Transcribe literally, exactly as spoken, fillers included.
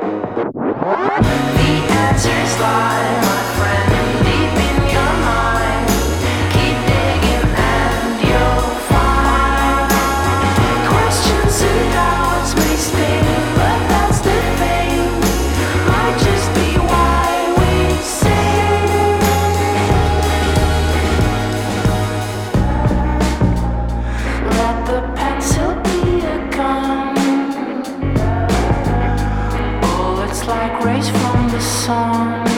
The answers lie, my friend, deep in your mind. Keep digging and you'll find. Questions and doubts may sting, but that's the thing. Might just be why we sing. Let the pencil be a gun. Bullets like rays from the sun.